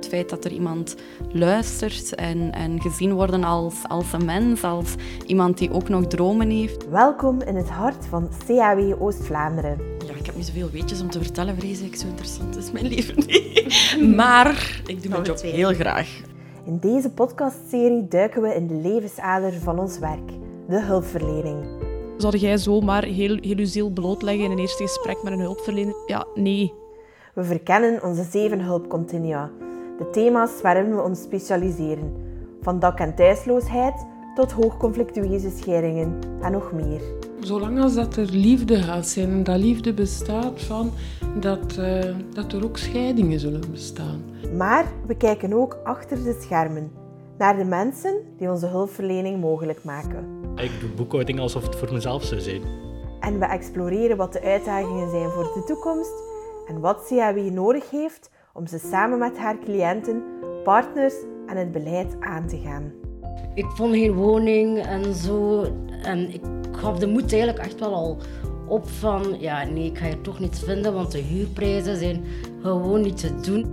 Het feit dat er iemand luistert en gezien worden als een mens, als iemand die ook nog dromen heeft. Welkom in het hart van CAW Oost-Vlaanderen. Ja, ik heb niet zoveel weetjes om te vertellen, vrees ik. Zo interessant is mijn leven niet. Maar ik doe mijn job heel graag. In deze podcastserie duiken we in de levensader van ons werk, de hulpverlening. Zou jij zomaar heel je ziel blootleggen in een eerste gesprek met een hulpverlener? Ja, nee. We verkennen onze 7 hulpcontinua, de thema's waarin we ons specialiseren. Van dak- en thuisloosheid tot hoogconflictueuze scheidingen en nog meer. Zolang als dat er liefde gaat zijn en dat liefde bestaat van dat er ook scheidingen zullen bestaan. Maar we kijken ook achter de schermen, naar de mensen die onze hulpverlening mogelijk maken. Ik doe boekhouding alsof het voor mezelf zou zijn. En we exploreren wat de uitdagingen zijn voor de toekomst en wat CAW nodig heeft om ze samen met haar cliënten, partners en het beleid aan te gaan. Ik vond geen woning en zo. En ik gaf de moed eigenlijk echt wel al op van... Ja, nee, ik ga hier toch niets vinden, want de huurprijzen zijn gewoon niet te doen.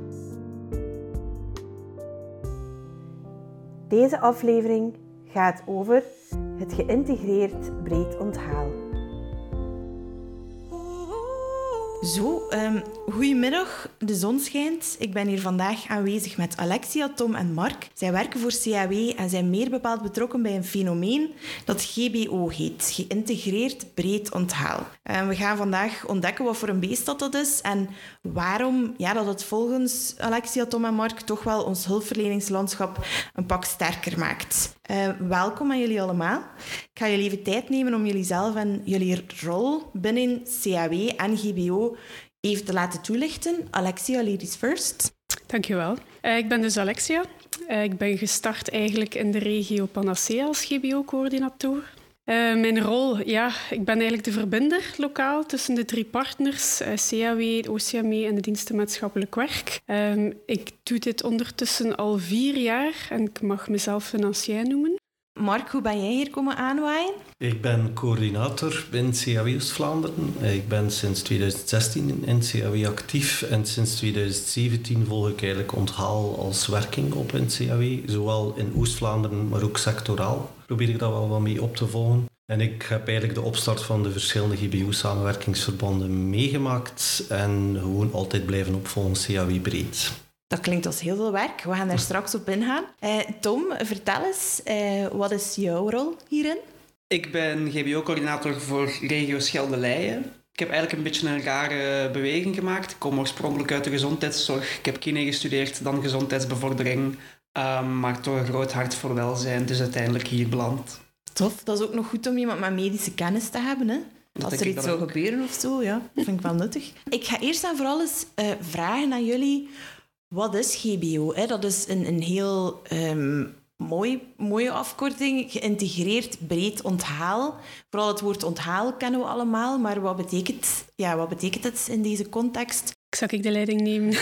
Deze aflevering gaat over het geïntegreerd breed onthaal. Zo, goedemiddag. De zon schijnt. Ik ben hier vandaag aanwezig met Alexia, Tom en Mark. Zij werken voor CAW en zijn meer bepaald betrokken bij een fenomeen dat GBO heet, geïntegreerd breed onthaal. We gaan vandaag ontdekken wat voor een beest dat is en waarom dat het volgens Alexia, Tom en Mark toch wel ons hulpverleningslandschap een pak sterker maakt. Welkom aan jullie allemaal. Ik ga jullie even tijd nemen om jullie zelf en jullie rol binnen CAW en GBO even te laten toelichten. Alexia, ladies first. Dankjewel. Ik ben dus Alexia. Ik ben gestart eigenlijk in de regio Panacea als GBO-coördinator. Mijn rol, ik ben eigenlijk de verbinder lokaal tussen de 3 partners, CAW, het OCME en de diensten maatschappelijk werk. Ik doe dit ondertussen al 4 jaar en ik mag mezelf een ancien noemen. Mark, hoe ben jij hier komen aanwaaien? Ik ben coördinator in CAW Oost-Vlaanderen. Ik ben sinds 2016 in CAW actief en sinds 2017 volg ik eigenlijk onthaal als werking op in CAW. Zowel in Oost-Vlaanderen, maar ook sectoraal probeer ik daar wel wat mee op te volgen. En ik heb eigenlijk de opstart van de verschillende GBO-samenwerkingsverbanden meegemaakt en gewoon altijd blijven opvolgen CAW breed. Dat klinkt als heel veel werk. We gaan daar straks op ingaan. Tom, vertel eens, wat is jouw rol hierin? Ik ben GBO-coördinator voor regio Schelde-Leien. Ik heb eigenlijk een beetje een rare beweging gemaakt. Ik kom oorspronkelijk uit de gezondheidszorg. Ik heb kine gestudeerd, dan gezondheidsbevordering. Maar toch een groot hart voor welzijn, dus uiteindelijk hier beland. Tof, dat is ook nog goed om iemand met medische kennis te hebben, hè? Als er iets zou gebeuren of zo, dat vind ik wel nuttig. Ik ga eerst en vooral eens vragen aan jullie... Wat is GBO? Dat is een heel mooie afkorting. Geïntegreerd breed onthaal. Vooral het woord onthaal kennen we allemaal. Maar wat betekent het in deze context? Zal ik de leiding nemen?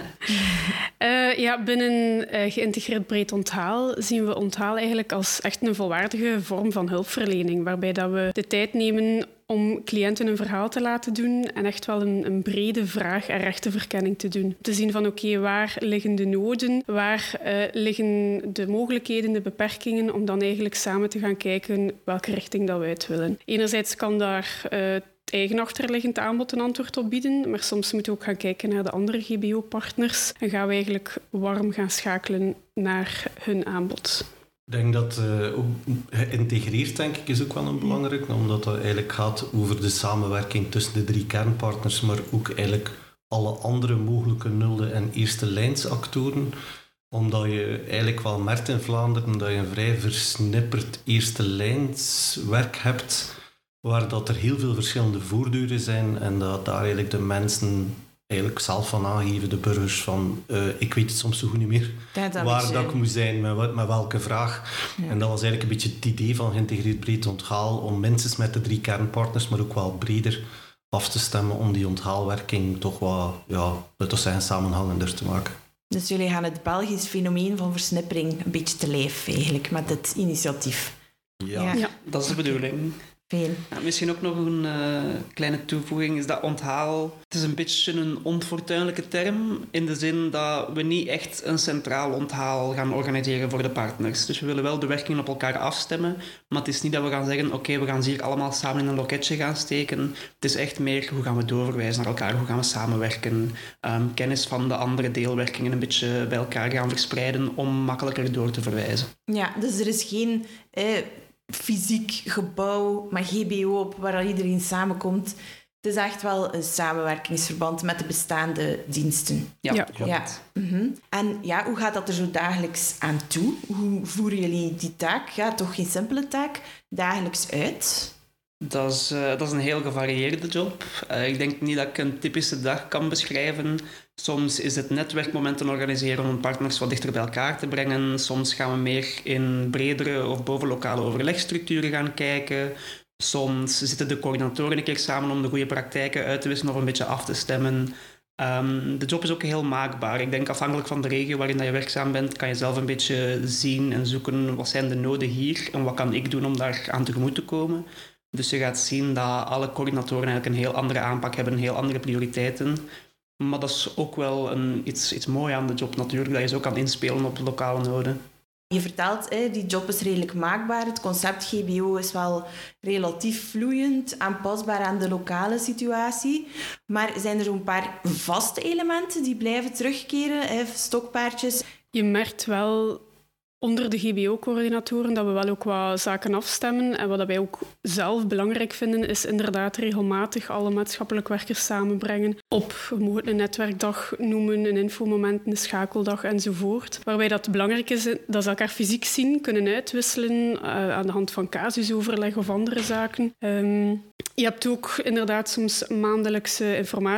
Binnen geïntegreerd breed onthaal zien we onthaal eigenlijk als echt een volwaardige vorm van hulpverlening. Waarbij dat we de tijd nemen om cliënten een verhaal te laten doen en echt wel een brede vraag- en rechtenverkenning te doen. Te zien van waar liggen de noden, waar liggen de mogelijkheden, de beperkingen, om dan eigenlijk samen te gaan kijken welke richting dat we uit willen. Enerzijds kan daar het eigen achterliggend aanbod een antwoord op bieden, maar soms moeten we ook gaan kijken naar de andere GBO-partners en gaan we eigenlijk warm gaan schakelen naar hun aanbod. Ik denk dat ook geïntegreerd is ook wel een belangrijke, omdat het eigenlijk gaat over de samenwerking tussen de 3 kernpartners, maar ook eigenlijk alle andere mogelijke nulde- en eerste lijnsactoren. Omdat je eigenlijk wel merkt in Vlaanderen dat je een vrij versnipperd eerste lijnswerk hebt, waar dat er heel veel verschillende voordeuren zijn en dat daar eigenlijk de mensen eigenlijk zelf van aangeven, de burgers, van ik weet het soms zo goed niet meer waar dat ik moet zijn, met welke vraag. Ja. En dat was eigenlijk een beetje het idee van geïntegreerd breed onthaal, om minstens met de 3 kernpartners, maar ook wel breder af te stemmen om die onthaalwerking toch wat, laten we zeggen, samenhangender te maken. Dus jullie gaan het Belgisch fenomeen van versnippering een beetje te lijf eigenlijk met dit initiatief. Ja. Dat is de bedoeling. Fijn. Ja, misschien ook nog een kleine toevoeging is dat onthaal. Het is een beetje een onfortuinlijke term in de zin dat we niet echt een centraal onthaal gaan organiseren voor de partners. Dus we willen wel de werkingen op elkaar afstemmen, maar het is niet dat we gaan zeggen oké, we gaan ze hier allemaal samen in een loketje gaan steken. Het is echt meer hoe gaan we doorverwijzen naar elkaar, hoe gaan we samenwerken, kennis van de andere deelwerkingen een beetje bij elkaar gaan verspreiden om makkelijker door te verwijzen. Ja, dus er is geen fysiek gebouw met GBO op waar iedereen samenkomt. Het is echt wel een samenwerkingsverband met de bestaande diensten. Ja. Mm-hmm. En ja, hoe gaat dat er zo dagelijks aan toe? Hoe voeren jullie die taak, toch geen simpele taak, dagelijks uit? Dat is een heel gevarieerde job. Ik denk niet dat ik een typische dag kan beschrijven. Soms is het netwerkmomenten organiseren om partners wat dichter bij elkaar te brengen. Soms gaan we meer in bredere of bovenlokale overlegstructuren gaan kijken. Soms zitten de coördinatoren een keer samen om de goede praktijken uit te wisselen of een beetje af te stemmen. De job is ook heel maakbaar. Ik denk afhankelijk van de regio waarin je werkzaam bent, kan je zelf een beetje zien en zoeken wat zijn de noden hier en wat kan ik doen om daar aan tegemoet te komen. Dus je gaat zien dat alle coördinatoren eigenlijk een heel andere aanpak hebben, heel andere prioriteiten. Maar dat is ook wel iets moois aan de job natuurlijk, dat je zo kan inspelen op lokale noden. Je vertelt, die job is redelijk maakbaar. Het concept GBO is wel relatief vloeiend, aanpasbaar aan de lokale situatie. Maar zijn er zo'n paar vaste elementen die blijven terugkeren, stokpaardjes? Je merkt wel onder de GBO-coördinatoren dat we wel ook wat zaken afstemmen. En wat wij ook zelf belangrijk vinden, is inderdaad regelmatig alle maatschappelijk werkers samenbrengen. We mogen het een netwerkdag noemen, een infomoment, een schakeldag enzovoort. Waarbij dat belangrijk is dat ze elkaar fysiek zien, kunnen uitwisselen aan de hand van casusoverleg of andere zaken. Je hebt ook inderdaad soms maandelijkse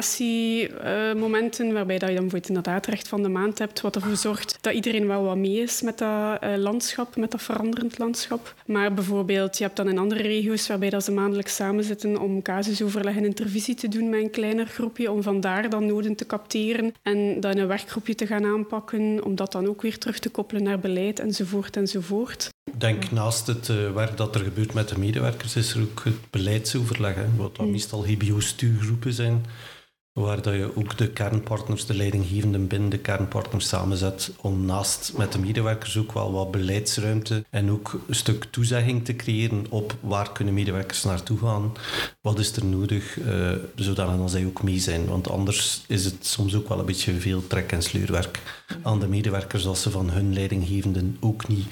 informatiemomenten, waarbij dat je dan bijvoorbeeld inderdaad recht van de maand hebt, wat ervoor zorgt dat iedereen wel wat mee is met dat landschap, met dat veranderend landschap. Maar bijvoorbeeld, je hebt dan in andere regio's waarbij dat ze maandelijks samenzitten om casusoverleg en intervisie te doen met een kleiner groepje, om vandaar dan noden te capteren en dat in een werkgroepje te gaan aanpakken, om dat dan ook weer terug te koppelen naar beleid, enzovoort, enzovoort. Ik denk naast het werk dat er gebeurt met de medewerkers, is er ook het beleidsoverleg, wat dan meestal GBO-stuurgroepen zijn, waar dat je ook de kernpartners, de leidinggevenden binnen de kernpartners samenzet om naast met de medewerkers ook wel wat beleidsruimte en ook een stuk toezegging te creëren op waar kunnen medewerkers naartoe gaan, wat is er nodig, zodat dan zij ook mee zijn. Want anders is het soms ook wel een beetje veel trek- en sleurwerk aan de medewerkers als ze van hun leidinggevenden ook niet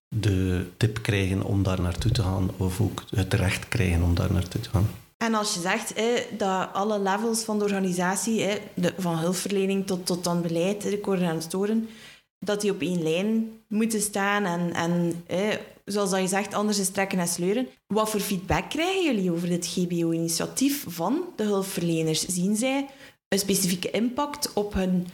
de tip krijgen om daar naartoe te gaan of ook het recht krijgen om daar naartoe te gaan. En als je zegt dat alle levels van de organisatie, van hulpverlening tot dan beleid, de coördinatoren, dat die op één lijn moeten staan en zoals dat je zegt, anders is trekken en sleuren. Wat voor feedback krijgen jullie over dit GBO-initiatief van de hulpverleners? Zien zij een specifieke impact op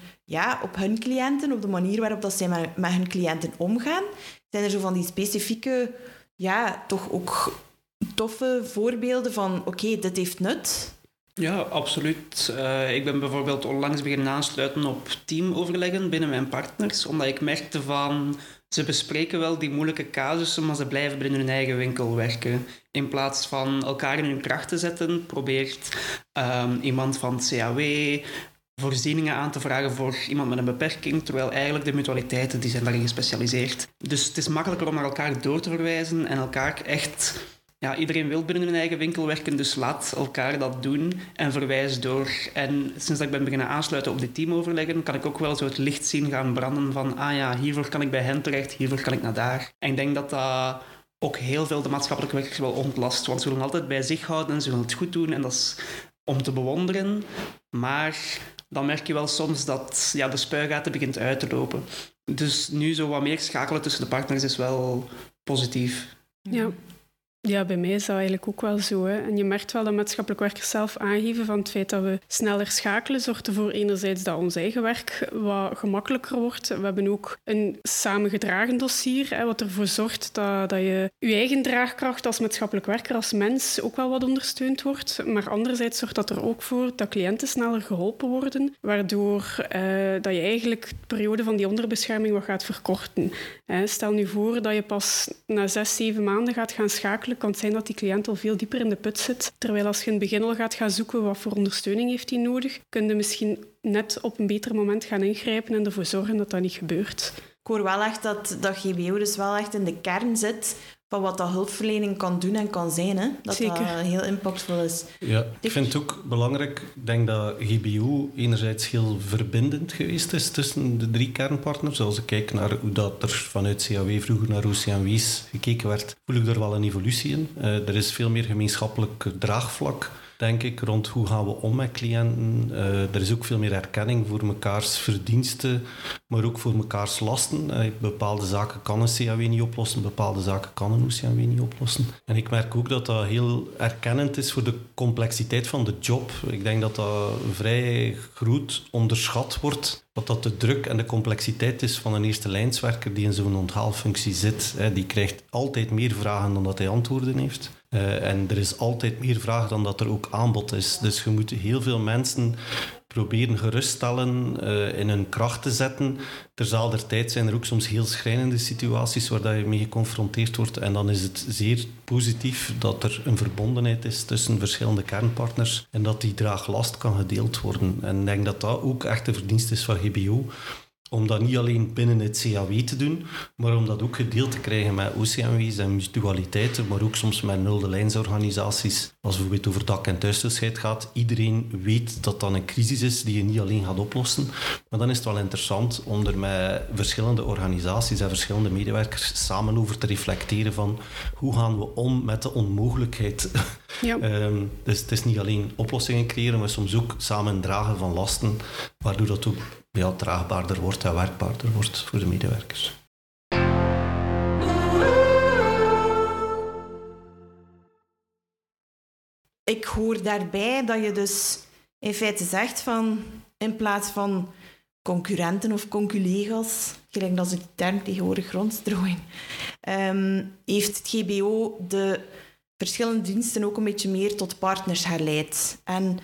hun cliënten, op de manier waarop dat zij met hun cliënten omgaan? Zijn er zo van die specifieke, toch ook toffe voorbeelden van oké, dit heeft nut? Ja, absoluut. Ik ben bijvoorbeeld onlangs beginnen aansluiten op teamoverleggen binnen mijn partners, omdat ik merkte van ze bespreken wel die moeilijke casussen, maar ze blijven binnen hun eigen winkel werken. In plaats van elkaar in hun kracht te zetten, probeert iemand van het CAW voorzieningen aan te vragen voor iemand met een beperking, terwijl eigenlijk de mutualiteiten die zijn daarin gespecialiseerd. Dus het is makkelijker om naar elkaar door te verwijzen en elkaar echt... Ja, iedereen wil binnen hun eigen winkel werken, dus laat elkaar dat doen en verwijs door. En sinds dat ik ben beginnen aansluiten op die teamoverleggen, kan ik ook wel zo het licht zien gaan branden van hiervoor kan ik bij hen terecht, hiervoor kan ik naar daar. En ik denk dat dat ook heel veel de maatschappelijke werkers wel ontlast, want ze willen altijd bij zich houden en ze willen het goed doen en dat is om te bewonderen. Maar dan merk je wel soms dat de spuigaten begint uit te lopen. Dus nu zo wat meer schakelen tussen de partners is wel positief. Ja, bij mij is dat eigenlijk ook wel zo. Hè. En je merkt wel dat maatschappelijk werkers zelf aangeven van het feit dat we sneller schakelen, zorgt ervoor enerzijds dat ons eigen werk wat gemakkelijker wordt. We hebben ook een samengedragen dossier, wat ervoor zorgt dat je eigen draagkracht als maatschappelijk werker, als mens, ook wel wat ondersteund wordt. Maar anderzijds zorgt dat er ook voor dat cliënten sneller geholpen worden, waardoor dat je eigenlijk de periode van die onderbescherming wat gaat verkorten. Stel nu voor dat je pas na 6-7 maanden gaat gaan schakelen gemakkelijk kan het zijn dat die cliënt al veel dieper in de put zit. Terwijl als je in het begin al gaat gaan zoeken wat voor ondersteuning heeft hij nodig, kun je misschien net op een beter moment gaan ingrijpen en ervoor zorgen dat dat niet gebeurt. Ik hoor wel echt dat GBO dus wel echt in de kern zit van wat dat hulpverlening kan doen en kan zijn. Hè? Dat Zeker. Dat heel impactvol is. Ja, ik vind het ook belangrijk. Ik denk dat GBO enerzijds heel verbindend geweest is tussen de 3 kernpartners. Als ik kijk naar hoe dat er vanuit CAW vroeger naar OCMW's gekeken werd, voel ik er wel een evolutie in. Er is veel meer gemeenschappelijk draagvlak, denk ik, rond hoe gaan we om met cliënten. Er is ook veel meer erkenning voor mekaars verdiensten, maar ook voor mekaars lasten. Bepaalde zaken kan een CAW niet oplossen, bepaalde zaken kan een OCMW niet oplossen. En ik merk ook dat dat heel erkennend is voor de complexiteit van de job. Ik denk dat dat vrij groot onderschat wordt, wat dat de druk en de complexiteit is van een eerste lijnswerker die in zo'n onthaalfunctie zit. Die krijgt altijd meer vragen dan dat hij antwoorden heeft. En er is altijd meer vraag dan dat er ook aanbod is. Dus je moet heel veel mensen proberen geruststellen, in hun kracht te zetten. Terzelfde tijd zijn er ook soms heel schrijnende situaties waar je mee geconfronteerd wordt. En dan is het zeer positief dat er een verbondenheid is tussen verschillende kernpartners en dat die draaglast kan gedeeld worden. En ik denk dat dat ook echt de verdienst is van GBO. Om dat niet alleen binnen het CAW te doen, maar om dat ook gedeeld te krijgen met OCMW's en mutualiteiten, maar ook soms met nulde lijnsorganisaties. Als het bijvoorbeeld over dak- en thuisloosheid gaat, iedereen weet dat dat een crisis is die je niet alleen gaat oplossen. Maar dan is het wel interessant om er met verschillende organisaties en verschillende medewerkers samen over te reflecteren van hoe gaan we om met de onmogelijkheid. Ja. Dus het is niet alleen oplossingen creëren, maar soms ook samen dragen van lasten, waardoor dat ook draagbaarder wordt en werkbaarder wordt voor de medewerkers. Ik hoor daarbij dat je dus in feite zegt van, in plaats van concurrenten of conculega's, gelijk dat ze die term tegenwoordig rondstrooien, heeft het GBO de verschillende diensten ook een beetje meer tot partners herleid. En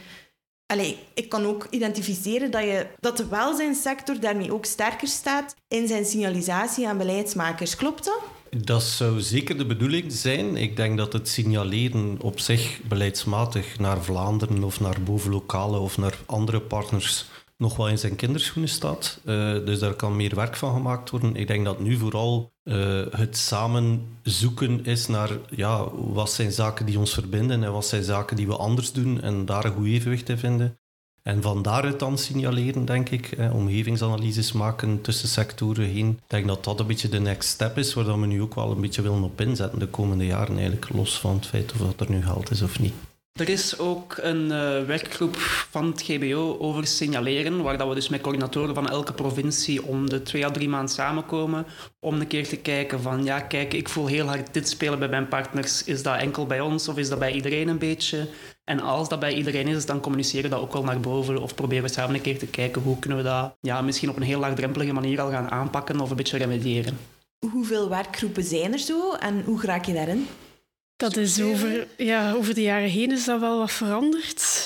ik kan ook identificeren dat de welzijnssector daarmee ook sterker staat in zijn signalisatie aan beleidsmakers. Klopt dat? Dat zou zeker de bedoeling zijn. Ik denk dat het signaleren op zich beleidsmatig naar Vlaanderen of naar bovenlokale of naar andere partners nog wel in zijn kinderschoenen staat. Dus daar kan meer werk van gemaakt worden. Ik denk dat nu vooral het samen zoeken is naar wat zijn zaken die ons verbinden en wat zijn zaken die we anders doen en daar een goed evenwicht in vinden. En van daaruit dan signaleren, denk ik, omgevingsanalyses maken tussen sectoren heen. Ik denk dat dat een beetje de next step is, waar we nu ook wel een beetje willen op inzetten de komende jaren, eigenlijk los van het feit of dat er nu geld is of niet. Er is ook een werkgroep van het GBO over signaleren, waar dat we dus met coördinatoren van elke provincie om de 2 à 3 maanden samenkomen, om een keer te kijken van, kijk, ik voel heel hard dit spelen bij mijn partners. Is dat enkel bij ons of is dat bij iedereen een beetje? En als dat bij iedereen is, dan communiceren we dat ook wel naar boven of proberen we samen een keer te kijken hoe kunnen we dat misschien op een heel laagdrempelige manier al gaan aanpakken of een beetje remediëren. Hoeveel werkgroepen zijn er zo en hoe raak je daarin? Dat is over de jaren heen is dat wel wat veranderd.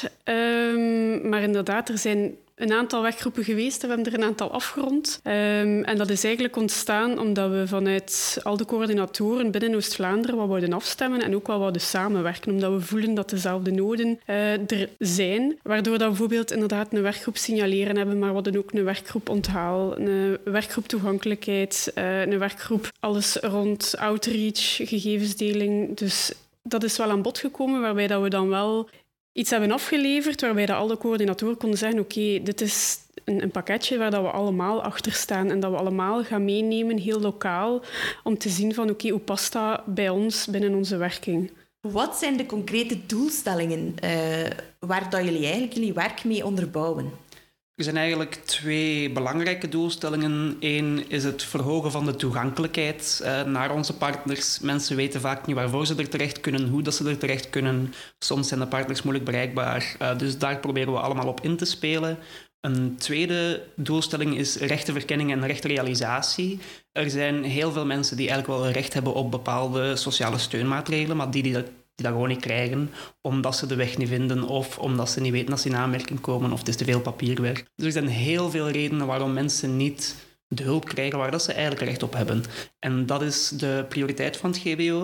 Maar inderdaad, er zijn een aantal werkgroepen geweest en we hebben er een aantal afgerond. En dat is eigenlijk ontstaan omdat we vanuit al de coördinatoren binnen Oost-Vlaanderen wat wouden afstemmen en ook wel wouden samenwerken, omdat we voelen dat dezelfde noden er zijn. Waardoor dat we bijvoorbeeld inderdaad een werkgroep signaleren hebben, maar we hadden ook een werkgroep onthaal, een werkgroep toegankelijkheid, een werkgroep alles rond outreach, gegevensdeling. Dus dat is wel aan bod gekomen, waarbij dat we dan wel iets hebben afgeleverd waarbij dat alle coördinatoren konden zeggen oké, dit is een pakketje waar dat we allemaal achter staan en dat we allemaal gaan meenemen, heel lokaal, om te zien van oké, hoe past dat bij ons binnen onze werking. Wat zijn de concrete doelstellingen waar dat jullie werk mee onderbouwen? Er zijn eigenlijk 2 belangrijke doelstellingen. Eén is het verhogen van de toegankelijkheid naar onze partners. Mensen weten vaak niet waarvoor ze er terecht kunnen, hoe dat ze er terecht kunnen. Soms zijn de partners moeilijk bereikbaar. Dus daar proberen we allemaal op in te spelen. Een tweede doelstelling is rechtenverkenning en rechtenrealisatie. Er zijn heel veel mensen die eigenlijk wel recht hebben op bepaalde sociale steunmaatregelen, maar die dat gewoon niet krijgen, omdat ze de weg niet vinden of omdat ze niet weten dat ze in aanmerking komen of het is te veel papierwerk. Dus er zijn heel veel redenen waarom mensen niet de hulp krijgen waar dat ze eigenlijk recht op hebben. En dat is de prioriteit van het GBO,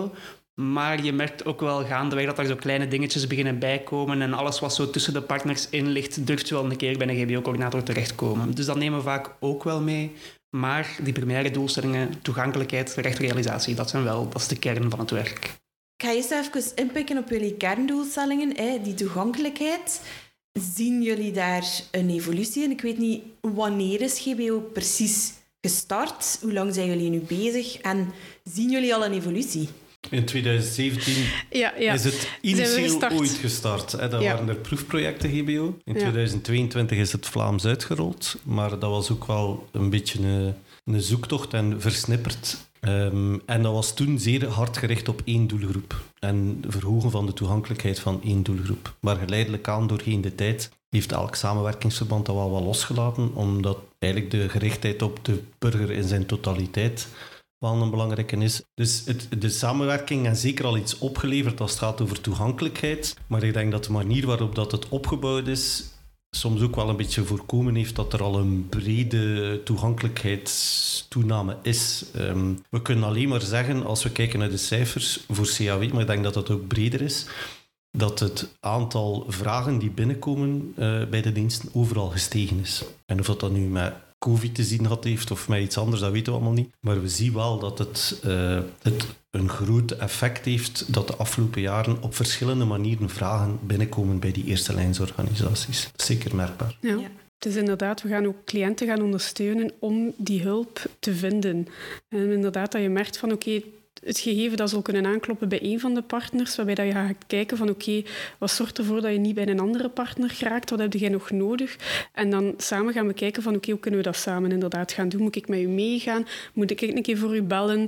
Maar je merkt ook wel gaandeweg dat er zo kleine dingetjes beginnen bijkomen en alles wat zo tussen de partners in ligt, durft wel een keer bij een GBO-coördinator terechtkomen. Dus dat nemen we vaak ook wel mee. Maar die primaire doelstellingen, toegankelijkheid, rechtrealisatie, dat is de kern van het werk. Ik ga eerst even inpikken op jullie kerndoelstellingen, die toegankelijkheid. Zien jullie daar een evolutie in? Ik weet niet, wanneer is GBO precies gestart? Hoe lang zijn jullie nu bezig? En zien jullie al een evolutie? In 2017 is het initieel ooit gestart. Hè? Dat waren er proefprojecten GBO. In 2022 is het Vlaams uitgerold. Maar dat was ook wel een beetje een zoektocht en versnipperd. En dat was toen zeer hard gericht op één doelgroep. En verhogen van de toegankelijkheid van één doelgroep. Maar geleidelijk aan, doorheen de tijd, heeft elk samenwerkingsverband dat wel wat losgelaten. Omdat eigenlijk de gerichtheid op de burger in zijn totaliteit wel een belangrijke is. Dus de samenwerking heeft zeker al iets opgeleverd als het gaat over toegankelijkheid. Maar ik denk dat de manier waarop dat het opgebouwd is soms ook wel een beetje voorkomen heeft dat er al een brede toegankelijkheidstoename is. We kunnen alleen maar zeggen, als we kijken naar de cijfers voor CAW, maar ik denk dat dat ook breder is, dat het aantal vragen die binnenkomen bij de diensten overal gestegen is. En of dat nu met COVID te zien heeft of met iets anders, dat weten we allemaal niet. Maar we zien wel dat het een groot effect heeft dat de afgelopen jaren op verschillende manieren vragen binnenkomen bij die eerste lijnsorganisaties. Dat is zeker merkbaar. Ja. Dus inderdaad, we gaan ook cliënten gaan ondersteunen om die hulp te vinden. En inderdaad, dat je merkt van oké, het gegeven dat zal kunnen aankloppen bij één van de partners, waarbij dat je gaat kijken van oké, wat zorgt ervoor dat je niet bij een andere partner geraakt? Wat heb jij nog nodig? En dan samen gaan we kijken van oké, hoe kunnen we dat samen inderdaad gaan doen? Moet ik met u meegaan? Moet ik een keer voor u bellen?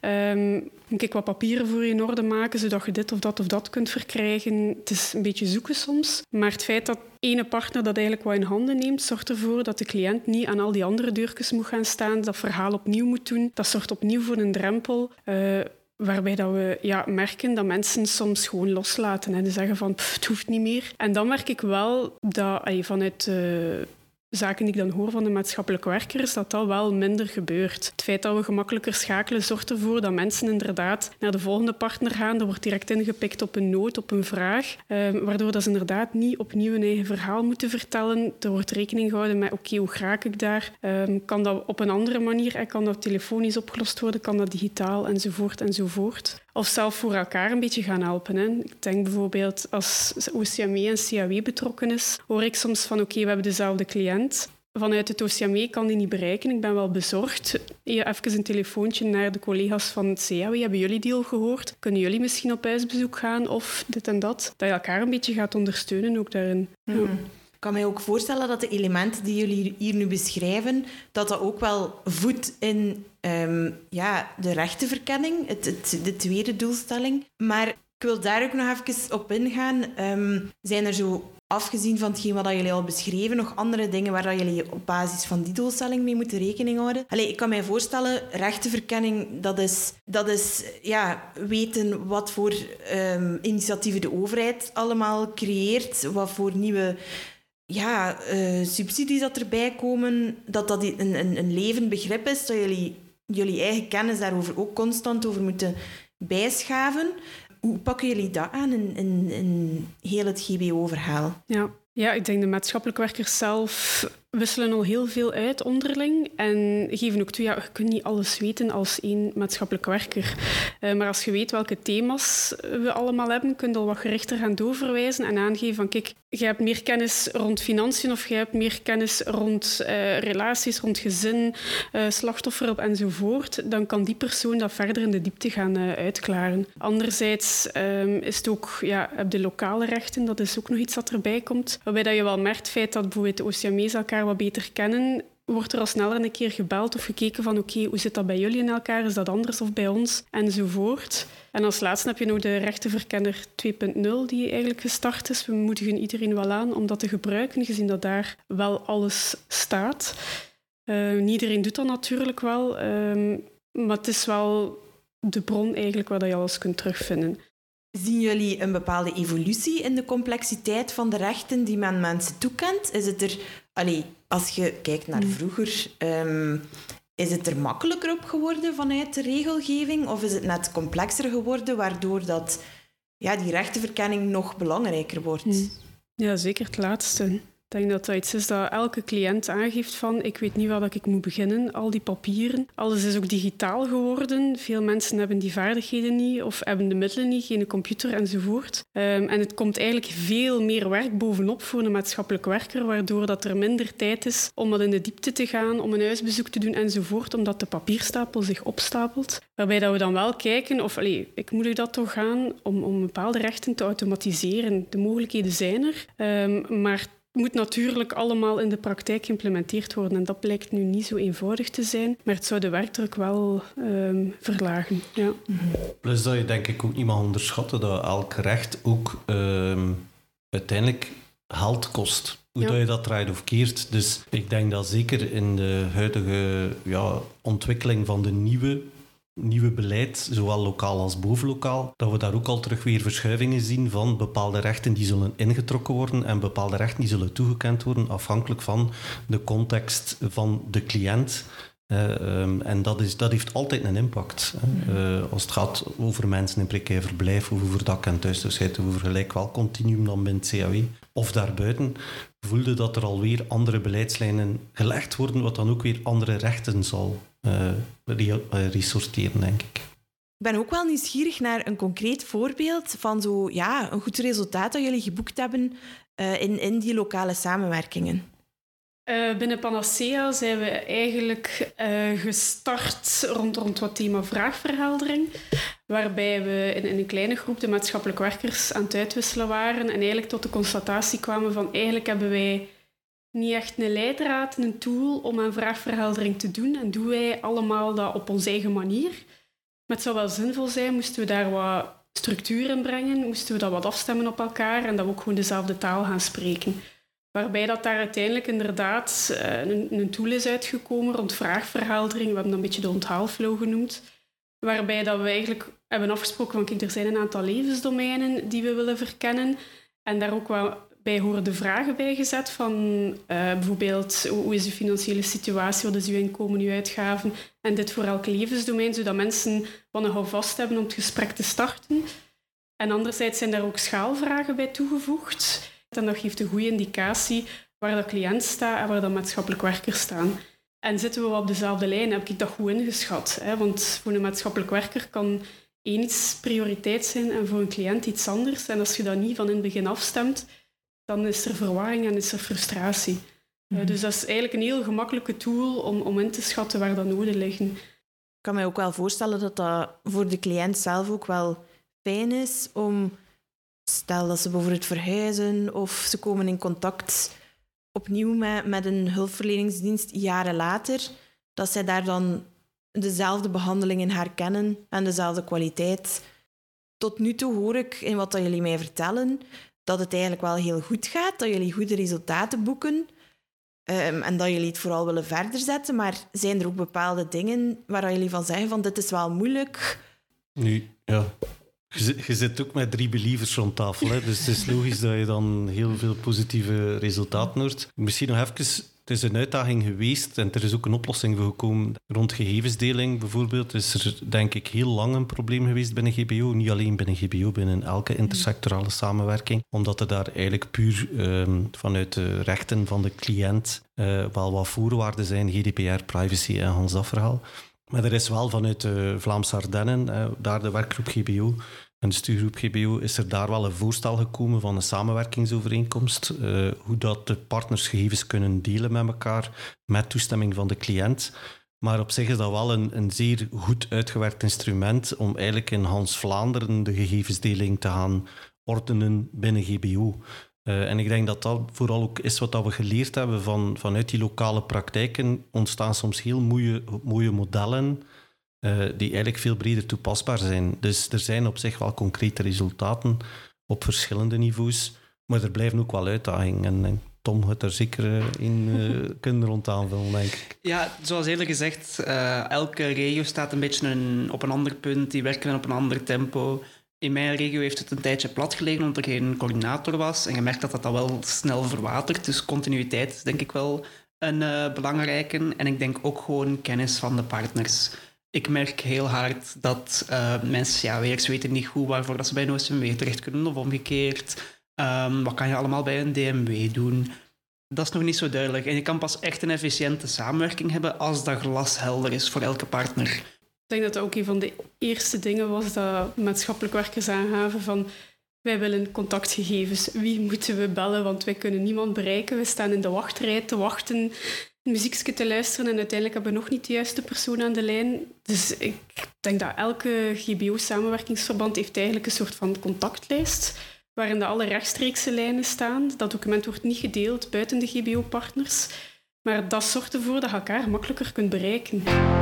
Moet ik wat papieren voor je in orde maken, zodat je dit of dat kunt verkrijgen? Het is een beetje zoeken soms. Maar het feit dat ene partner dat eigenlijk wat in handen neemt, zorgt ervoor dat de cliënt niet aan al die andere deurtjes moet gaan staan, dat verhaal opnieuw moet doen. Dat zorgt opnieuw voor een drempel, waarbij dat we merken dat mensen soms gewoon loslaten en zeggen van het hoeft niet meer. En dan merk ik wel dat vanuit zaken die ik dan hoor van de maatschappelijke werkers, dat wel minder gebeurt. Het feit dat we gemakkelijker schakelen zorgt ervoor dat mensen inderdaad naar de volgende partner gaan. Er wordt direct ingepikt op een nood, op een vraag, waardoor dat ze inderdaad niet opnieuw een eigen verhaal moeten vertellen. Er wordt rekening gehouden met oké, hoe raak ik daar? Kan dat op een andere manier? Kan dat telefonisch opgelost worden? Kan dat digitaal? Enzovoort, enzovoort. Of zelf voor elkaar een beetje gaan helpen. Hè. Ik denk bijvoorbeeld als OCME en CAW betrokken is, hoor ik soms van oké, we hebben dezelfde cliënt. Vanuit het OCME kan die niet bereiken. Ik ben wel bezorgd. Even een telefoontje naar de collega's van het CAW. Hebben jullie die al gehoord? Kunnen jullie misschien op huisbezoek gaan of dit en dat? Dat je elkaar een beetje gaat ondersteunen ook daarin. Mm-hmm. Ja. Ik kan mij ook voorstellen dat de elementen die jullie hier nu beschrijven, dat ook wel voedt in de rechtenverkenning, de tweede doelstelling. Maar ik wil daar ook nog even op ingaan. Zijn er zo, afgezien van hetgeen wat jullie al beschreven, nog andere dingen waar jullie op basis van die doelstelling mee moeten rekening houden? Ik kan mij voorstellen, rechtenverkenning, dat is weten wat voor initiatieven de overheid allemaal creëert, wat voor nieuwe subsidies dat erbij komen, dat een levend begrip is, dat jullie eigen kennis daarover ook constant over moeten bijschaven. Hoe pakken jullie dat aan in heel het GBO-verhaal? Ja, ik denk de maatschappelijke werkers zelf wisselen al heel veel uit onderling en geven ook toe, je kunt niet alles weten als één maatschappelijke werker. Maar als je weet welke thema's we allemaal hebben, kun je al wat gerichter gaan doorverwijzen en aangeven van kijk, je hebt meer kennis rond financiën of je hebt meer kennis rond relaties, rond gezin, slachtofferhulp enzovoort, dan kan die persoon dat verder in de diepte gaan uitklaren. Anderzijds is het ook, heb de lokale rechten, dat is ook nog iets dat erbij komt, waarbij dat je wel merkt het feit dat bijvoorbeeld de OCME's elkaar wat beter kennen, wordt er al sneller een keer gebeld of gekeken van oké, hoe zit dat bij jullie in elkaar? Is dat anders of bij ons? Enzovoort. En als laatste heb je nog de rechtenverkenner 2.0 die eigenlijk gestart is. We moedigen iedereen wel aan om dat te gebruiken, gezien dat daar wel alles staat. Niet iedereen doet dat natuurlijk wel, maar het is wel de bron eigenlijk waar je alles kunt terugvinden. Zien jullie een bepaalde evolutie in de complexiteit van de rechten die men mensen toekent? Is het er... als je kijkt naar vroeger, Is het er makkelijker op geworden vanuit de regelgeving? Of is het net complexer geworden, waardoor dat, die rechtenverkenning nog belangrijker wordt? Ja, zeker het laatste. Ik denk dat dat iets is dat elke cliënt aangeeft van ik weet niet waar ik moet beginnen, al die papieren. Alles is ook digitaal geworden. Veel mensen hebben die vaardigheden niet of hebben de middelen niet, geen computer enzovoort. En het komt eigenlijk veel meer werk bovenop voor een maatschappelijk werker, waardoor dat er minder tijd is om wat in de diepte te gaan, om een huisbezoek te doen enzovoort, omdat de papierstapel zich opstapelt. Waarbij dat we dan wel kijken, of ik moedig dat toch aan, om bepaalde rechten te automatiseren. De mogelijkheden zijn er, maar het moet natuurlijk allemaal in de praktijk geïmplementeerd worden. En dat blijkt nu niet zo eenvoudig te zijn. Maar het zou de werkdruk wel verlagen. Ja. Plus dat je denk ik ook niet mag onderschatten dat elk recht ook uiteindelijk geld kost. Hoe dat je dat draait of keert. Dus ik denk dat zeker in de huidige ontwikkeling van de nieuwe beleid, zowel lokaal als bovenlokaal, dat we daar ook al terug weer verschuivingen zien van bepaalde rechten die zullen ingetrokken worden en bepaalde rechten die zullen toegekend worden afhankelijk van de context van de cliënt. En dat heeft altijd een impact. Als het gaat over mensen in precair verblijf, of over dak- en thuisloosheid, of over gelijkwaardig continuum dan binnen het CAW, of daarbuiten, voelde dat er alweer andere beleidslijnen gelegd worden, wat dan ook weer andere rechten zal resorteren, denk ik. Ik ben ook wel nieuwsgierig naar een concreet voorbeeld van een goed resultaat dat jullie geboekt hebben in die lokale samenwerkingen. Binnen Panacea zijn we eigenlijk gestart rond wat thema vraagverheldering, waarbij we in een kleine groep de maatschappelijk werkers aan het uitwisselen waren en eigenlijk tot de constatatie kwamen van eigenlijk hebben wij niet echt een leidraad, een tool om aan vraagverheldering te doen en doen wij allemaal dat op onze eigen manier. Maar het zou wel zinvol zijn, moesten we daar wat structuur in brengen, moesten we dat wat afstemmen op elkaar en dat we ook gewoon dezelfde taal gaan spreken. Waarbij dat daar uiteindelijk inderdaad een tool is uitgekomen rond vraagverheldering. We hebben dat een beetje de onthaalflow genoemd. Waarbij dat we eigenlijk hebben afgesproken van kijk, er zijn een aantal levensdomeinen die we willen verkennen. En daar ook wel bij horen de vragen bij gezet van bijvoorbeeld hoe is uw financiële situatie, wat is uw inkomen, uw uitgaven. En dit voor elk levensdomein, zodat mensen wat een houvast hebben om het gesprek te starten. En anderzijds zijn daar ook schaalvragen bij toegevoegd. En dat geeft een goede indicatie waar de cliënt staat en waar de maatschappelijk werkers staan. En zitten we op dezelfde lijn, heb ik dat goed ingeschat. Hè? Want voor een maatschappelijk werker kan één iets prioriteit zijn en voor een cliënt iets anders. En als je dat niet van in het begin afstemt, dan is er verwarring en is er frustratie. Dus dat is eigenlijk een heel gemakkelijke tool om in te schatten waar dat noden liggen. Ik kan mij ook wel voorstellen dat dat voor de cliënt zelf ook wel fijn is om... Stel dat ze bijvoorbeeld verhuizen of ze komen in contact opnieuw met een hulpverleningsdienst jaren later, dat zij daar dan dezelfde behandelingen herkennen en dezelfde kwaliteit. Tot nu toe hoor ik in wat jullie mij vertellen dat het eigenlijk wel heel goed gaat, dat jullie goede resultaten boeken en dat jullie het vooral willen verder zetten. Maar zijn er ook bepaalde dingen waar jullie van zeggen van dit is wel moeilijk? Nu, ja... Je zit ook met 3 believers rond tafel, hè? Dus het is logisch dat je dan heel veel positieve resultaten hoort. Misschien nog even, het is een uitdaging geweest en er is ook een oplossing voor gekomen. Rond gegevensdeling bijvoorbeeld is er denk ik heel lang een probleem geweest binnen GBO. Niet alleen binnen GBO, binnen elke intersectorale samenwerking. Omdat er daar eigenlijk puur vanuit de rechten van de cliënt wel wat voorwaarden zijn, GDPR, privacy en Hans dat verhaal. Maar er is wel vanuit de Vlaamse Ardennen, daar de werkgroep GBO en de stuurgroep GBO, is er daar wel een voorstel gekomen van een samenwerkingsovereenkomst. Hoe dat de partners gegevens kunnen delen met elkaar, met toestemming van de cliënt. Maar op zich is dat wel een zeer goed uitgewerkt instrument om eigenlijk in Hans Vlaanderen de gegevensdeling te gaan ordenen binnen GBO. En ik denk dat dat vooral ook is wat we geleerd hebben vanuit die lokale praktijken. Ontstaan soms heel mooie modellen die eigenlijk veel breder toepasbaar zijn. Dus er zijn op zich wel concrete resultaten op verschillende niveaus. Maar er blijven ook wel uitdagingen. En Tom gaat er zeker in kunnen rond aanvullen, denk ik. Ja, zoals eerder gezegd, elke regio staat een beetje op een ander punt. Die werken op een ander tempo. In mijn regio heeft het een tijdje plat gelegen omdat er geen coördinator was. En je merkt dat wel snel verwatert. Dus continuïteit is denk ik wel een belangrijke. En ik denk ook gewoon kennis van de partners. Ik merk heel hard dat mensen, CAW'ers weten niet goed waarvoor dat ze bij een OCMW terecht kunnen of omgekeerd. Wat kan je allemaal bij een DMW doen? Dat is nog niet zo duidelijk. En je kan pas echt een efficiënte samenwerking hebben als dat glashelder is voor elke partner. Ik denk dat dat ook een van de eerste dingen was dat maatschappelijk werkers aangaven van wij willen contactgegevens. Wie moeten we bellen? Want wij kunnen niemand bereiken. We staan in de wachtrij te wachten, muziekje te luisteren en uiteindelijk hebben we nog niet de juiste persoon aan de lijn. Dus ik denk dat elke GBO-samenwerkingsverband heeft eigenlijk een soort van contactlijst waarin de alle rechtstreekse lijnen staan. Dat document wordt niet gedeeld buiten de GBO-partners. Maar dat zorgt ervoor dat je elkaar makkelijker kunt bereiken.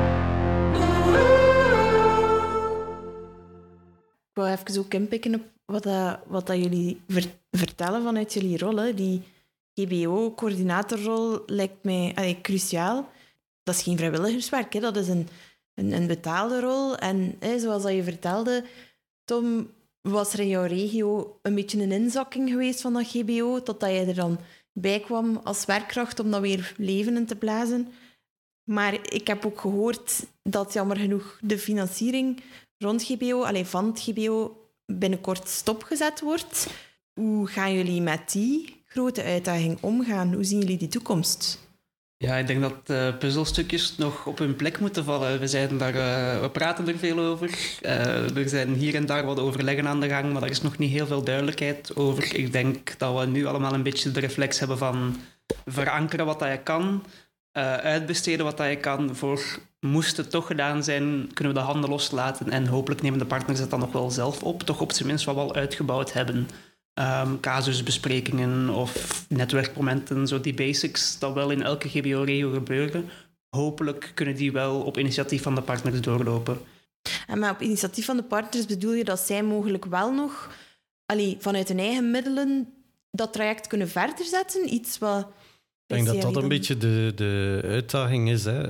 Ik wil even ook inpikken op wat dat jullie vertellen vanuit jullie rol. Hè. Die GBO-coördinatorrol lijkt mij cruciaal. Dat is geen vrijwilligerswerk, hè. Dat is een betaalde rol. En zoals dat je vertelde, Tom, was er in jouw regio een beetje een inzakking geweest van dat GBO, totdat je er dan bij kwam als werkkracht om dat weer leven in te blazen. Maar ik heb ook gehoord dat jammer genoeg de financiering rond GBO, van het GBO, binnenkort stopgezet wordt. Hoe gaan jullie met die grote uitdaging omgaan? Hoe zien jullie die toekomst? Ja, ik denk dat de puzzelstukjes nog op hun plek moeten vallen. We praten er veel over. Er zijn hier en daar wat overleggen aan de gang, maar er is nog niet heel veel duidelijkheid over. Ik denk dat we nu allemaal een beetje de reflex hebben van verankeren wat dat je kan, uitbesteden wat dat je kan. Moest het toch gedaan zijn, kunnen we de handen loslaten en hopelijk nemen de partners het dan nog wel zelf op. Toch op zijn minst wat we al uitgebouwd hebben. Casusbesprekingen of netwerkmomenten, zo die basics, dat wel in elke GBO-regio gebeuren. Hopelijk kunnen die wel op initiatief van de partners doorlopen. Maar op initiatief van de partners bedoel je dat zij mogelijk wel nog vanuit hun eigen middelen dat traject kunnen verder zetten? Iets wat... Ik denk dat dat een beetje de uitdaging is. Hè.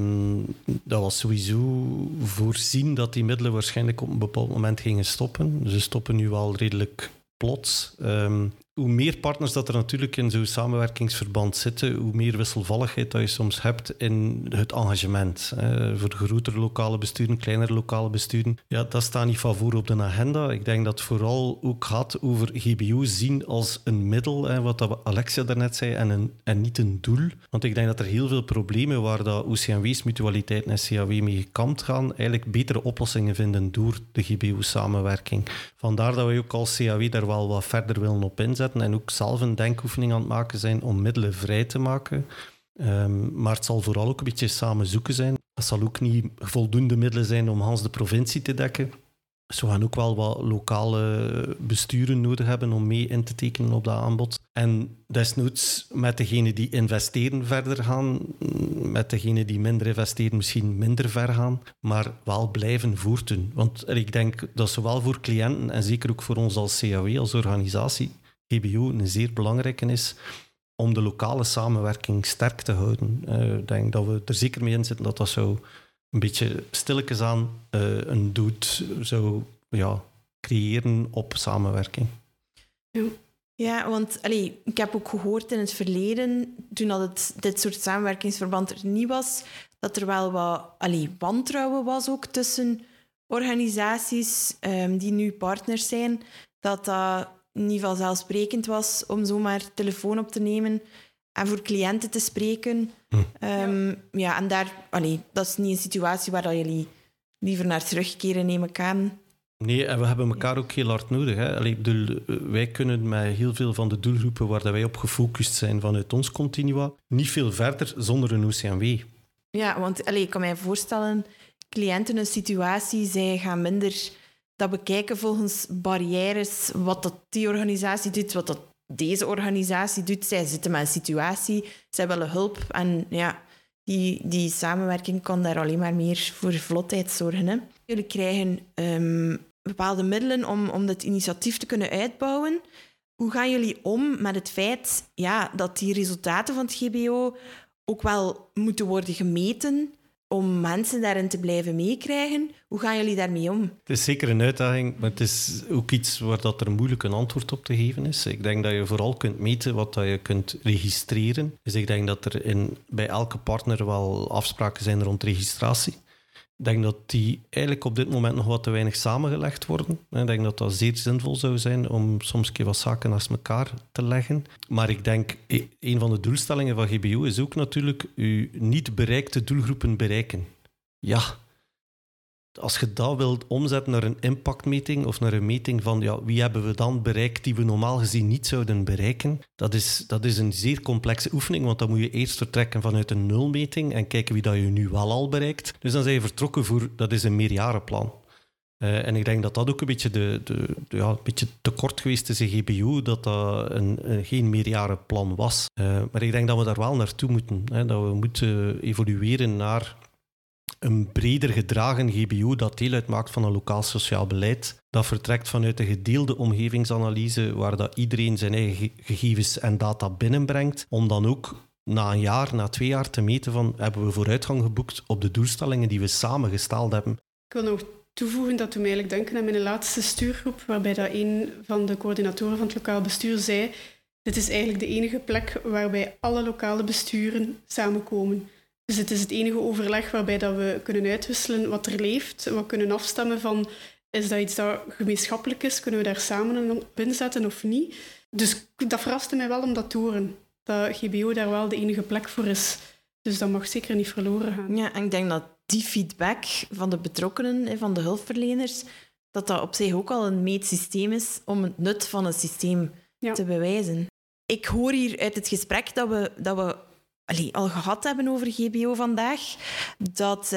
Dat was sowieso voorzien dat die middelen waarschijnlijk op een bepaald moment gingen stoppen. Ze stoppen nu al redelijk plots. Hoe meer partners dat er natuurlijk in zo'n samenwerkingsverband zitten, hoe meer wisselvalligheid dat je soms hebt in het engagement. Voor grotere lokale besturen, kleinere lokale besturen. Ja, dat staat niet van voor op de agenda. Ik denk dat het vooral ook gaat over GBO zien als een middel, wat Alexia daarnet zei, en niet een doel. Want ik denk dat er heel veel problemen waar dat OCMW's, mutualiteiten en CAW mee gekampt gaan, eigenlijk betere oplossingen vinden door de GBO-samenwerking. Vandaar dat wij ook als CAW daar wel wat verder willen op inzetten en ook zelf een denkoefening aan het maken zijn om middelen vrij te maken. Maar het zal vooral ook een beetje samen zoeken zijn. Het zal ook niet voldoende middelen zijn om Hans de provincie te dekken. Dus we gaan ook wel wat lokale besturen nodig hebben om mee in te tekenen op dat aanbod. En desnoods met degenen die investeren verder gaan, met degenen die minder investeren misschien minder ver gaan, maar wel blijven voortdoen. Want ik denk dat zowel voor cliënten en zeker ook voor ons als CAW, als organisatie, GBO een zeer belangrijke is om de lokale samenwerking sterk te houden. Ik denk dat we er zeker mee in zitten dat dat zo een beetje stilletjes aan een doet zou creëren op samenwerking. Ja, want ik heb ook gehoord in het verleden, toen dat dit soort samenwerkingsverband er niet was, dat er wel wat wantrouwen was ook tussen organisaties die nu partners zijn, dat niet vanzelfsprekend was om zomaar telefoon op te nemen en voor cliënten te spreken. En dat is niet een situatie waar jullie liever naar terugkeren, neem ik aan. Nee, en we hebben elkaar ook heel hard nodig. Hè. Wij kunnen met heel veel van de doelgroepen waar wij op gefocust zijn vanuit ons continua niet veel verder zonder een OCMW. Ja, want ik kan mij voorstellen, cliënten een situatie, zij gaan minder dat bekijken volgens barrières, wat dat die organisatie doet, wat dat deze organisatie doet. Zij zitten met een situatie, zij willen hulp en ja, die samenwerking kan daar alleen maar meer voor vlotheid zorgen. Hè. Jullie krijgen bepaalde middelen om dit initiatief te kunnen uitbouwen. Hoe gaan jullie om met het feit dat die resultaten van het GBO ook wel moeten worden gemeten? om mensen daarin te blijven meekrijgen. Hoe gaan jullie daarmee om? Het is zeker een uitdaging, maar het is ook iets waar dat er moeilijk een antwoord op te geven is. Ik denk dat je vooral kunt meten wat dat je kunt registreren. Dus ik denk dat er bij elke partner wel afspraken zijn rond registratie. Ik denk dat die eigenlijk op dit moment nog wat te weinig samengelegd worden. Ik denk dat dat zeer zinvol zou zijn om soms een keer wat zaken naast elkaar te leggen. Maar ik denk, een van de doelstellingen van GBO is ook natuurlijk uw niet bereikte doelgroepen bereiken. Ja, als je dat wilt omzetten naar een impactmeting of naar een meting van wie hebben we dan bereikt die we normaal gezien niet zouden bereiken, dat is een zeer complexe oefening, want dan moet je eerst vertrekken vanuit een nulmeting en kijken wie dat je nu wel al bereikt. Dus dan zijn je vertrokken voor, dat is een meerjarenplan. En ik denk dat dat ook een beetje een beetje tekort geweest is in GBO, dat geen meerjarenplan was. Maar ik denk dat we daar wel naartoe moeten. Dat we moeten evolueren naar een breder gedragen GBO dat deel uitmaakt van een lokaal sociaal beleid. Dat vertrekt vanuit een gedeelde omgevingsanalyse waar dat iedereen zijn eigen gegevens en data binnenbrengt, om dan ook na een jaar, na 2 jaar te meten van hebben we vooruitgang geboekt op de doelstellingen die we samen gesteld hebben. Ik wil nog toevoegen dat toen mij eigenlijk denken aan mijn laatste stuurgroep, waarbij dat een van de coördinatoren van het lokaal bestuur zei: dit is eigenlijk de enige plek waarbij alle lokale besturen samenkomen. Dus het is het enige overleg waarbij dat we kunnen uitwisselen wat er leeft. We kunnen afstemmen van, is dat iets dat gemeenschappelijk is? Kunnen we daar samen op inzetten of niet? Dus dat verraste mij wel om dat te horen. Dat GBO daar wel de enige plek voor is. Dus dat mag zeker niet verloren gaan. Ja, en ik denk dat die feedback van de betrokkenen, van de hulpverleners, dat op zich ook al een meetsysteem is om het nut van het systeem te bewijzen. Ik hoor hier uit het gesprek dat we al gehad hebben over GBO vandaag, dat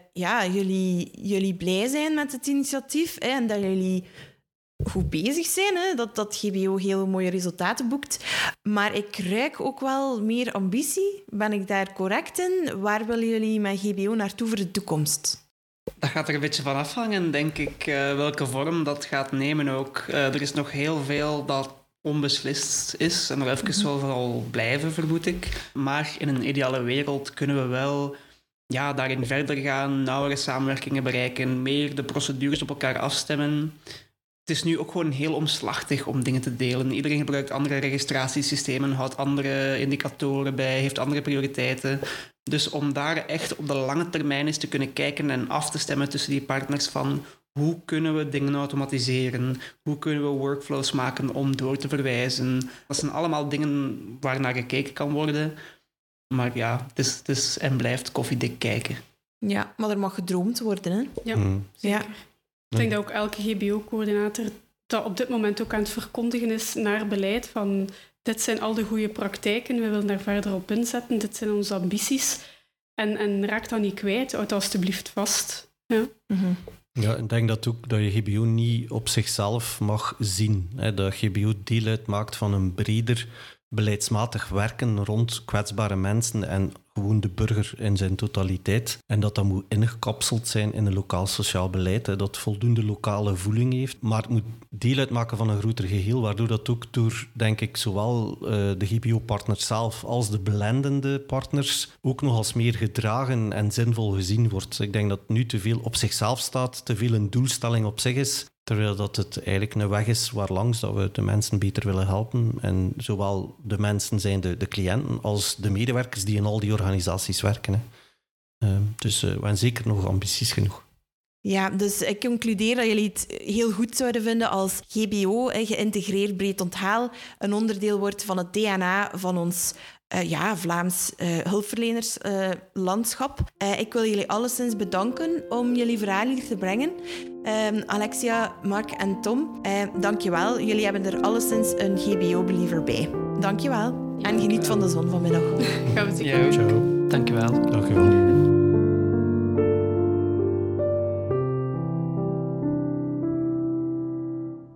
jullie blij zijn met het initiatief en dat jullie goed bezig zijn, dat GBO heel mooie resultaten boekt. Maar ik ruik ook wel meer ambitie. Ben ik daar correct in? Waar willen jullie met GBO naartoe voor de toekomst? Dat gaat er een beetje van afhangen, denk ik, welke vorm dat gaat nemen ook. Er is nog heel veel dat onbeslist is en nog even zal blijven, vermoed ik. Maar in een ideale wereld kunnen we wel daarin verder gaan, nauwere samenwerkingen bereiken, meer de procedures op elkaar afstemmen. Het is nu ook gewoon heel omslachtig om dingen te delen. Iedereen gebruikt andere registratiesystemen, houdt andere indicatoren bij, heeft andere prioriteiten. Dus om daar echt op de lange termijn eens te kunnen kijken en af te stemmen tussen die partners van hoe kunnen we dingen automatiseren? Hoe kunnen we workflows maken om door te verwijzen? Dat zijn allemaal dingen waar naar gekeken kan worden. Maar het is en blijft koffiedik kijken. Ja, maar er mag gedroomd worden, hè? Ja, zeker. Ik denk dat ook elke GBO-coördinator dat op dit moment ook aan het verkondigen is naar beleid van dit zijn al de goede praktijken, we willen daar verder op inzetten, dit zijn onze ambities. En raak dat niet kwijt, houd dat alstublieft vast. Ja. Mm-hmm. Ja, ik denk dat ook dat je GBO niet op zichzelf mag zien. Dat GBO deel uitmaakt van een breder beleidsmatig werken rond kwetsbare mensen en gewoon de burger in zijn totaliteit. En dat moet ingekapseld zijn in een lokaal sociaal beleid, dat voldoende lokale voeling heeft. Maar het moet deel uitmaken van een groter geheel, waardoor dat ook door, denk ik, zowel de GBO-partners zelf als de blendende partners ook nog als meer gedragen en zinvol gezien wordt. Ik denk dat het nu te veel op zichzelf staat, te veel een doelstelling op zich is, terwijl dat het eigenlijk een weg is waarlangs dat we de mensen beter willen helpen. En zowel de mensen zijn de cliënten als de medewerkers die in al die organisaties werken. Dus we hebben zeker nog ambities genoeg. Ja, dus ik concludeer dat jullie het heel goed zouden vinden als GBO, geïntegreerd breed onthaal, een onderdeel wordt van het DNA van ons Vlaams hulpverlenerslandschap. Ik wil jullie alleszins bedanken om jullie verhaal hier te brengen. Alexia, Mark en Tom, dankjewel. Jullie hebben er alleszins een GBO-believer bij. Dankjewel. En geniet van de zon vanmiddag. Gaan we zien. Dankjewel. Dankjewel.